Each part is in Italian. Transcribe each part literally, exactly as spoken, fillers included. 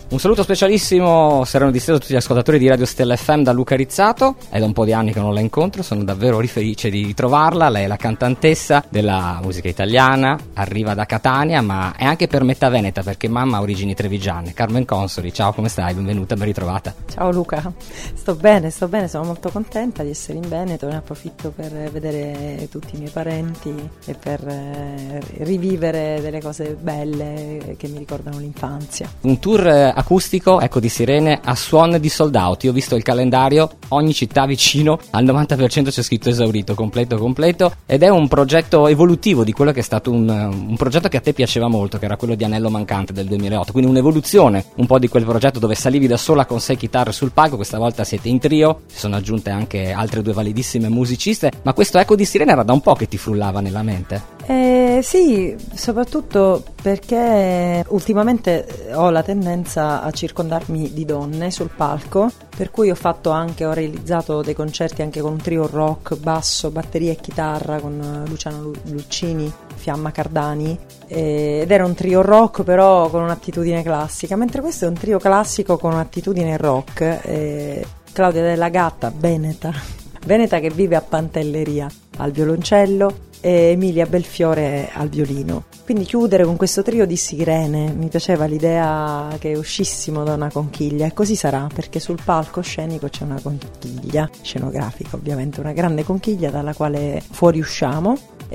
Un saluto specialissimo, sereno disteso a tutti gli ascoltatori di Radio Stella F M da Luca Rizzato. È da un po' di anni che non la incontro, sono davvero felice di ritrovarla. Lei è la cantantessa della musica italiana, arriva da Catania, ma è anche per metà veneta perché mamma ha origini trevigiane. Carmen Consoli, ciao, come stai? Benvenuta, ben ritrovata. Ciao Luca, sto bene, sto bene, sono molto contenta di essere in Veneto, ne approfitto per vedere tutti i miei parenti e per eh, rivivere delle cose belle che mi ricordano l'infanzia. Un tour eh, acustico, Eco di Sirene, a suon di sold out. Io ho visto il calendario, ogni città vicino al novanta per cento c'è scritto esaurito, completo completo, ed è un progetto evolutivo di quello che è stato un, un progetto che a te piaceva molto, che era quello di Anello Mancante del duemilaotto, quindi un'evoluzione un po' di quel progetto dove salivi da sola con sei chitarre sul palco. Questa volta siete in trio, si sono aggiunte anche altre due validissime musiciste, ma questo Eco di Sirene era da un po' che ti frullava nella mente? Eh, sì, soprattutto perché ultimamente ho la tendenza a circondarmi di donne sul palco, per cui ho fatto anche, ho realizzato dei concerti anche con un trio rock, basso, batteria e chitarra con Luciano Lu- Luccini, Fiamma Cardani, eh, ed era un trio rock però con un'attitudine classica, mentre questo è un trio classico con un'attitudine rock. eh, Claudia Della Gatta, veneta, veneta che vive a Pantelleria al violoncello, e Emilia Belfiore al violino. Quindi chiudere con questo trio di sirene, mi piaceva l'idea che uscissimo da una conchiglia, e così sarà, perché sul palco scenico c'è una conchiglia scenografica, ovviamente una grande conchiglia dalla quale fuoriusciamo,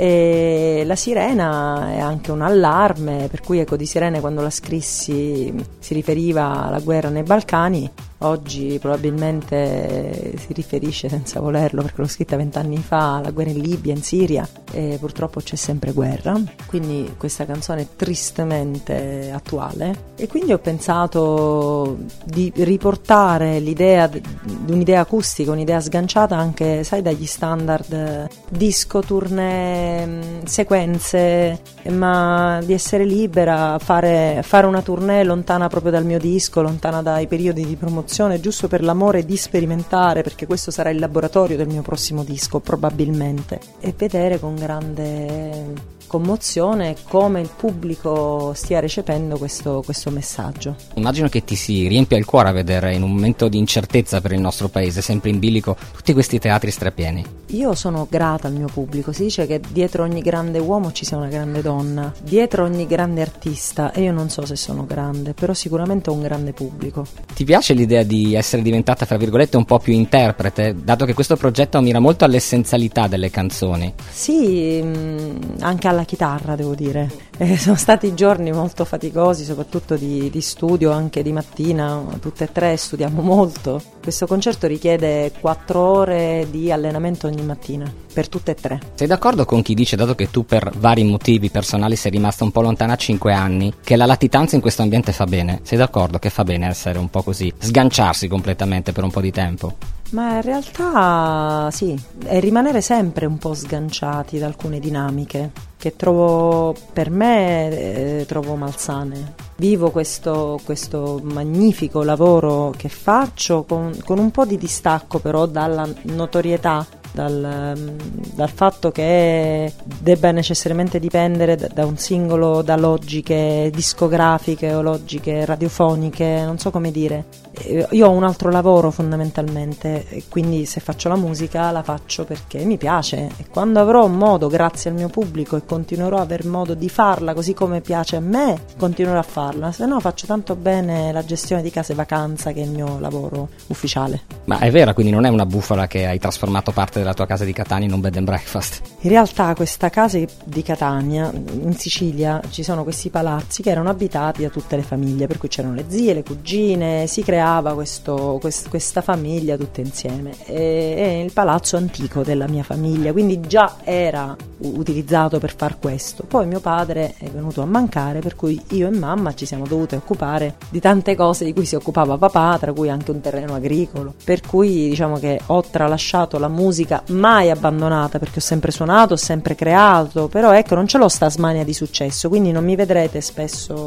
e la sirena è anche un allarme, per cui Eco di Sirene, quando la scrissi, si riferiva alla guerra nei Balcani. Oggi probabilmente si riferisce, senza volerlo, perché l'ho scritta vent'anni fa, alla guerra in Libia, in Siria, e purtroppo c'è sempre guerra, quindi questa canzone è tristemente attuale, e quindi ho pensato di riportare l'idea di un'idea acustica, un'idea sganciata anche, sai, dagli standard disco, tournée, sequenze, ma di essere libera, fare, fare una tournée lontana proprio dal mio disco, lontana dai periodi di promozione, giusto per l'amore di sperimentare, perché questo sarà il laboratorio del mio prossimo disco probabilmente, e vedere con grande commozione come il pubblico stia recependo questo, questo messaggio. Immagino che ti si riempia il cuore a vedere, in un momento di incertezza per il nostro paese, sempre in bilico, tutti questi teatri strapieni. Io sono grata al mio pubblico, si dice che dietro ogni grande uomo ci sia una grande donna, dietro ogni grande artista, e io non so se sono grande, però sicuramente ho un grande pubblico. Ti piace l'idea di essere diventata, fra virgolette, un po' più interprete, dato che questo progetto mira molto all'essenzialità delle canzoni? Sì, mh, anche alla chitarra, devo dire. Eh, sono stati giorni molto faticosi, soprattutto di, di studio, anche di mattina, tutte e tre studiamo molto. Questo concerto richiede quattro ore di allenamento ogni mattina, per tutte e tre. Sei d'accordo con chi dice, dato che tu per vari motivi personali sei rimasta un po' lontana cinque anni, che la latitanza in questo ambiente fa bene? Sei d'accordo che fa bene essere un po' così, sganciarsi completamente per un po' di tempo? Ma in realtà sì, e rimanere sempre un po' sganciati da alcune dinamiche che trovo, per me, eh, trovo malsane. Vivo questo, questo magnifico lavoro che faccio con, con un po' di distacco però dalla notorietà, dal, dal fatto che debba necessariamente dipendere da, da un singolo, da logiche discografiche o logiche radiofoniche, non so come dire. Io ho un altro lavoro fondamentalmente, e quindi se faccio la musica la faccio perché mi piace, e quando avrò modo, grazie al mio pubblico, e continuerò a aver modo di farla così come piace a me, continuerò a farla, se no faccio tanto bene la gestione di case vacanza, che è il mio lavoro ufficiale. Ma è vera, quindi non è una bufala che hai trasformato parte della tua casa di Catania in un bed and breakfast? In realtà questa casa di Catania, in Sicilia, ci sono questi palazzi che erano abitati da tutte le famiglie, per cui c'erano le zie, le cugine, si creava questo, quest, questa famiglia tutte insieme. E, è il palazzo antico della mia famiglia, quindi già era utilizzato per far questo. Poi mio padre è venuto a mancare, per cui io e mamma ci siamo dovute occupare di tante cose di cui si occupava papà, tra cui anche un terreno agricolo, per cui diciamo che ho tralasciato la musica, mai abbandonata, perché ho sempre suonato, ho sempre creato, però ecco, non ce l'ho sta smania di successo, quindi non mi vedrete spesso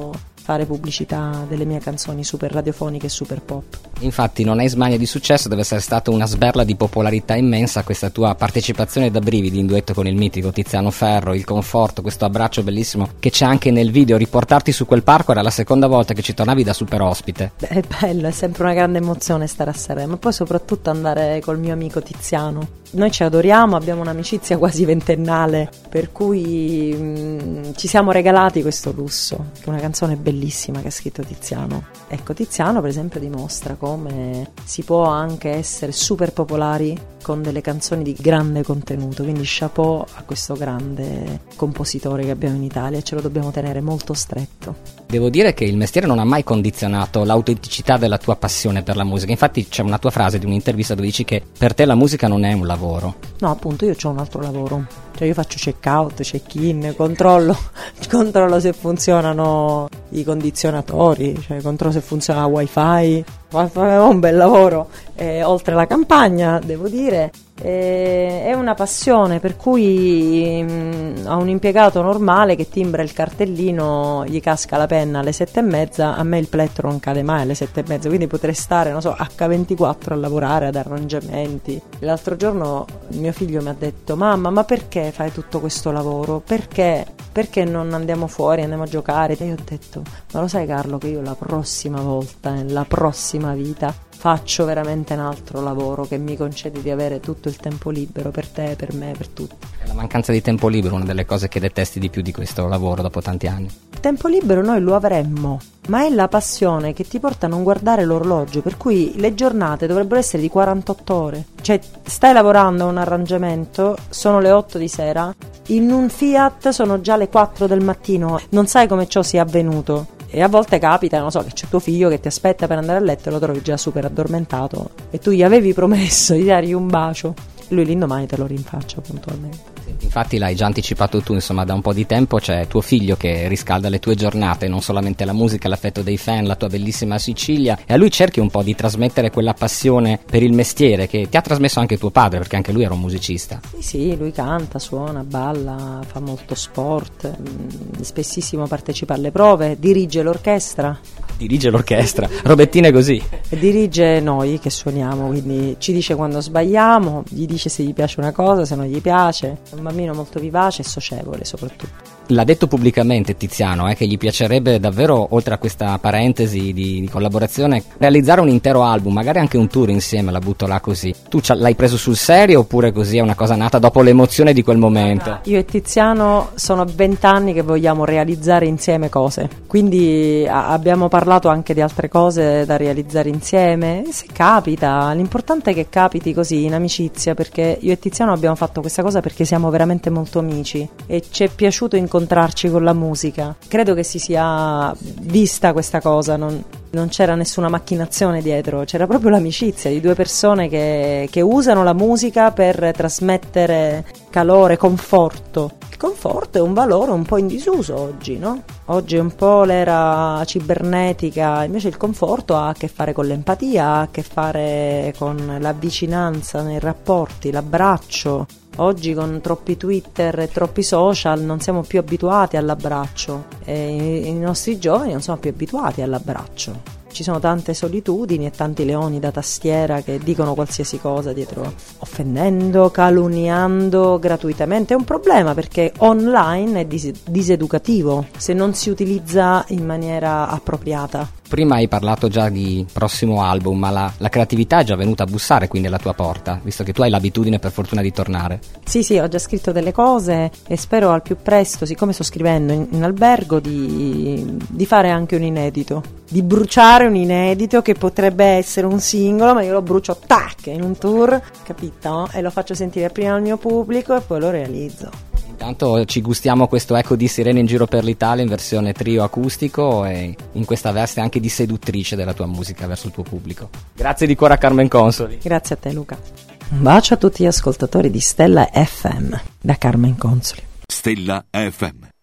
fare pubblicità delle mie canzoni super radiofoniche e super pop. Infatti non hai smania di successo, deve essere stata una sberla di popolarità immensa questa tua partecipazione da brividi in duetto con il mitico Tiziano Ferro, il conforto, questo abbraccio bellissimo che c'è anche nel video. Riportarti su quel palco era la seconda volta che ci tornavi da super ospite. Beh, è bello, è sempre una grande emozione stare a Sanremo, e poi soprattutto andare col mio amico Tiziano. Noi ci adoriamo, abbiamo un'amicizia quasi ventennale, per cui mh, ci siamo regalati questo lusso, che è una canzone bellissima che ha scritto Tiziano. Ecco, Tiziano per esempio dimostra come si può anche essere super popolari con delle canzoni di grande contenuto, quindi chapeau a questo grande compositore che abbiamo in Italia e ce lo dobbiamo tenere molto stretto. Devo dire che il mestiere non ha mai condizionato l'autenticità della tua passione per la musica, infatti c'è una tua frase di un'intervista dove dici che per te la musica non è un lavoro. No, appunto, io ho un altro lavoro, cioè io faccio check out, check in, controllo, controllo se funzionano i condizionatori, cioè controllo se funziona la wifi, è un bel lavoro, eh, oltre alla campagna devo dire. Eh, è una passione per cui mh, a un impiegato normale che timbra il cartellino gli casca la penna alle sette e mezza, a me il plettro non cade mai alle sette e mezza, quindi potrei stare, non so, acca ventiquattro a lavorare ad arrangiamenti. L'altro giorno mio figlio mi ha detto: mamma, ma perché fai tutto questo lavoro? Perché? Perché non andiamo fuori, andiamo a giocare? E io ho detto: ma lo sai Carlo che io la prossima volta, nella prossima vita, faccio veramente un altro lavoro che mi concede di avere tutto il tempo libero per te, per me, per tutti. La mancanza di tempo libero è una delle cose che detesti di più di questo lavoro dopo tanti anni. Il tempo libero noi lo avremmo, ma è la passione che ti porta a non guardare l'orologio, per cui le giornate dovrebbero essere di quarantotto ore. Cioè stai lavorando a un arrangiamento, sono le otto di sera, in un Fiat sono già le quattro del mattino, non sai come ciò sia avvenuto. E a volte capita, non so, che c'è tuo figlio che ti aspetta per andare a letto e lo trovi già super addormentato e tu gli avevi promesso di dargli un bacio, lui l'indomani te lo rinfaccia puntualmente. Infatti l'hai già anticipato tu, insomma, da un po' di tempo c'è tuo figlio che riscalda le tue giornate, non solamente la musica, l'affetto dei fan, la tua bellissima Sicilia, e a lui cerchi un po' di trasmettere quella passione per il mestiere che ti ha trasmesso anche tuo padre, perché anche lui era un musicista. Sì, sì, lui canta, suona, balla, fa molto sport, mh, spessissimo partecipa alle prove, dirige l'orchestra. Dirige l'orchestra, robettine così. E dirige noi che suoniamo, quindi ci dice quando sbagliamo, gli dice se gli piace una cosa, se non gli piace. È un bambino molto vivace e socievole soprattutto. L'ha detto pubblicamente Tiziano, eh, che gli piacerebbe davvero, oltre a questa parentesi di, di collaborazione, realizzare un intero album, magari anche un tour insieme, la butto là così. Tu l'hai preso sul serio oppure così è una cosa nata dopo l'emozione di quel momento? Io e Tiziano sono vent'anni che vogliamo realizzare insieme cose, quindi a- abbiamo parlato anche di altre cose da realizzare insieme, e se capita, l'importante è che capiti così in amicizia, perché io e Tiziano abbiamo fatto questa cosa perché siamo veramente molto amici e ci è piaciuto incontrarci incontrarci con la musica. Credo che si sia vista questa cosa, non, non c'era nessuna macchinazione dietro, c'era proprio l'amicizia di due persone che, che usano la musica per trasmettere calore, conforto. Il conforto è un valore un po' in disuso oggi, no? Oggi è un po' l'era cibernetica, invece il conforto ha a che fare con l'empatia, ha a che fare con la vicinanza nei rapporti, l'abbraccio. Oggi con troppi Twitter e troppi social non siamo più abituati all'abbraccio e i nostri giovani non sono più abituati all'abbraccio. Ci sono tante solitudini e tanti leoni da tastiera che dicono qualsiasi cosa dietro, offendendo, calunniando gratuitamente. È un problema perché online è dis- diseducativo se non si utilizza in maniera appropriata. Prima hai parlato già di prossimo album, ma la, la creatività è già venuta a bussare quindi alla tua porta, visto che tu hai l'abitudine per fortuna di tornare. Sì, sì, ho già scritto delle cose e spero al più presto, siccome sto scrivendo in, in albergo, di, di fare anche un inedito, di bruciare un inedito che potrebbe essere un singolo, ma io lo brucio tac in un tour, capito? E lo faccio sentire prima al mio pubblico e poi lo realizzo. Intanto ci gustiamo questo Eco di Sirene in giro per l'Italia in versione trio acustico e in questa veste anche di seduttrice della tua musica verso il tuo pubblico. Grazie di cuore a Carmen Consoli. Grazie a te Luca. Un bacio a tutti gli ascoltatori di Stella F M da Carmen Consoli. Stella F M.